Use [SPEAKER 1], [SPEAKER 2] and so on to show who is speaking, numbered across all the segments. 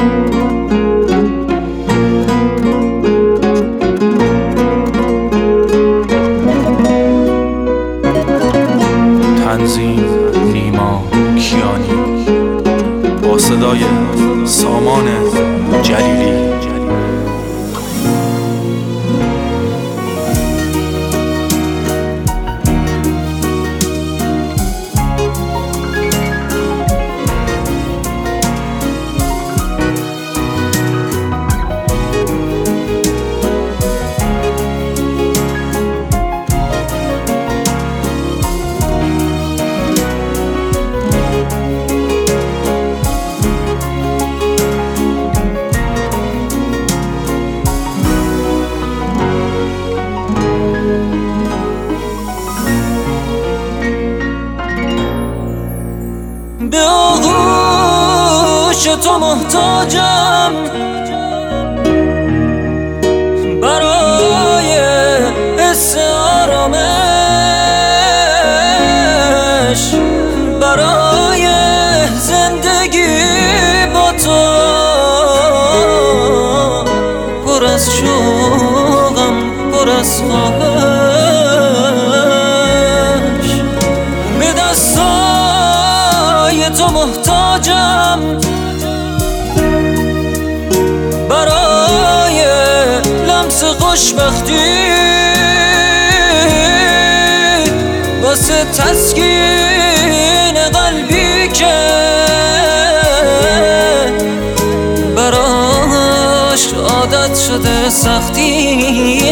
[SPEAKER 1] تنظیم نیما کیانی با صدای سامان جلیلی.
[SPEAKER 2] به آغوش تو محتاجم برای حس آرامش، برای زندگی با تو پر از شوقم، پر از خواهش. به دستای تو محتاجم برای لمس خوشبختی، واسه تسکین قلبی که براش عادت شده سختی.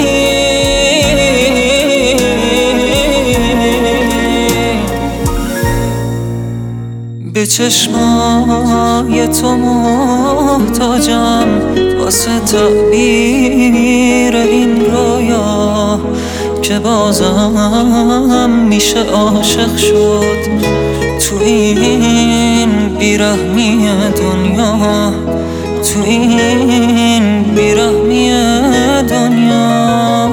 [SPEAKER 2] به چشمای تو محتاجم واسه تعبیر این رویا که بازم میشه عاشق شد تو این بیرحمی دنیا، تو این بیرحمی دنیا.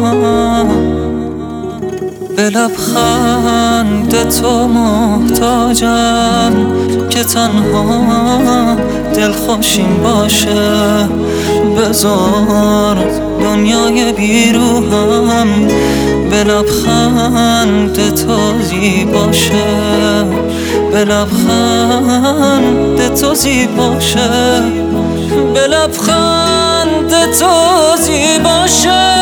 [SPEAKER 2] به لبخند تو محتاجم که تنها دلخوشیم باشه. بذار دنیای بیروهم به لبخند تو زیباشه، به لبخند تو زیباشه، به لبخند تو زیباشه.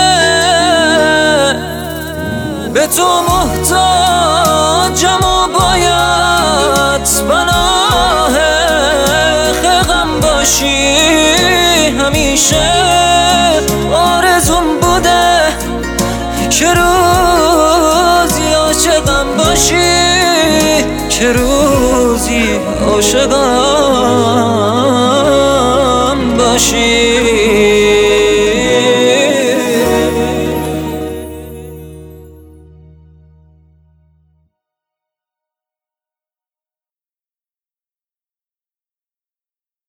[SPEAKER 2] به تو محتاجم و باید پناه غم باشی همیشه. آرزوم بوده که روزی عاشقم باشی، که روزی عاشقم